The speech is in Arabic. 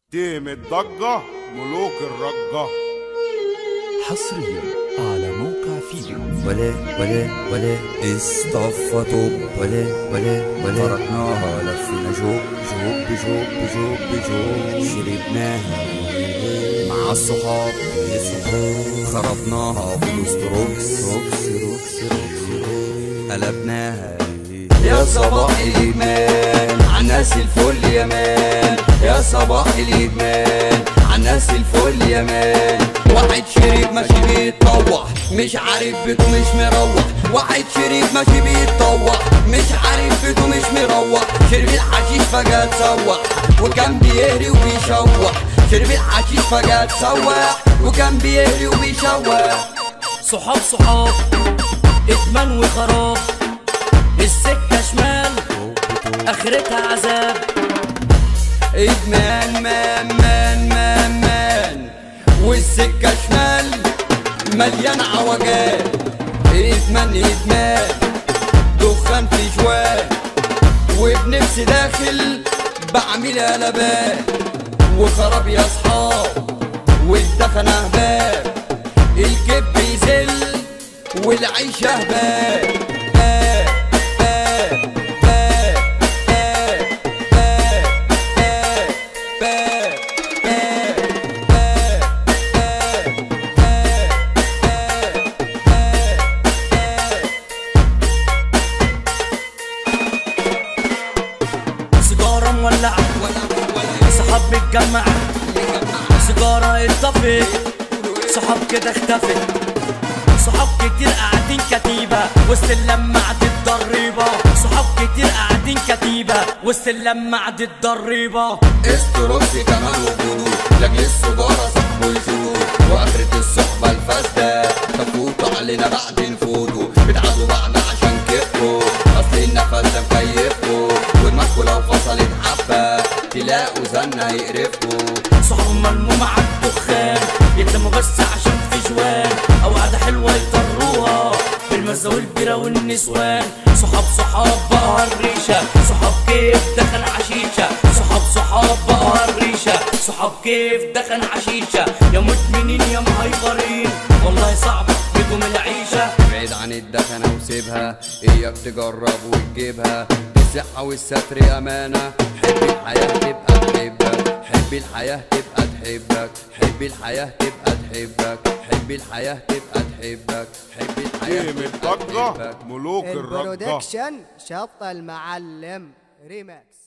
تيم الضجة ملوك الرجة. حصريا على موقع فيديو. ولا اصطفى ولا فرقناها لفينا جوب بجوب شربناها مع الصحاب خربناها فلوس روكس قلبناها. يا صباح الإدمان عالناس الفل يا مان، يا صباح الإدمان عالناس الفل يا مان. واحد شريب ماشي بيتطوح مش عارف بيته مش مروح، واحد شريب ماشي بيتطوح مش عارف بيته مش مروح. شرب الحشيش فجأة اتسوح وكان بيهري وبيشوح، شرب الحشيش فجأة اتسوح وكان بيهري وبيشوح. صحاب ادمان وخراب، السكة شمال اخرتها عذاب. ادمان مان والسكة شمال مليان عوجات. ادمان دخان في جوال وبنفسي داخل بعمل قلبات وخراب يا اصحاب والدخن اهباب. الكب يزل والعيشة هباب. سيجارة مولعة صحاب متجمعة، سيجارة اتطفت صحاب كده اختفت. صحاب كتير قاعدين كتيبة وسط اللمة عدت ضريبة، صحاب كتير قاعدين كتيبة وسط اللمة عدت ضريبة. استروكسي كمان وجوده لاجل السجارة صاحبه يزوده، واخرة الصحبة الفاسدة تفوتوا علينا بعد نفوتوا. بتعادوا بعض عشان كيفكوا اصل النفس ده مكيفكوا، ودماغكوا لو فصلت حبة تلاقوا زنة يقرفكوا. صحاب ملمومة عالدخان يتلموا بس عشان في جوان، او قعدة حلوة يطروها بالمزة والبيرة والنسوان. صحاب بقى الريشة، صحاب كيف دخن عشيشة، صحاب بقى الريشة، صحاب كيف دخن عشيشة. يا مدمنين يا مهيبرين والله صعبة بكم العيشة. ابعد عن الدخنة وسيبها، اياك تجرب وتجيبها. الصحة والستر أمانة، حب الحياة تبقى تحبك، حب الحياة تبقى تحبك، حب الحياة تبقى تحبك، حب الحياة تبقى تحبك، حب الحياة تيم الضجة ملوك الرجة. البرودكشن شط المعلم ريماكس.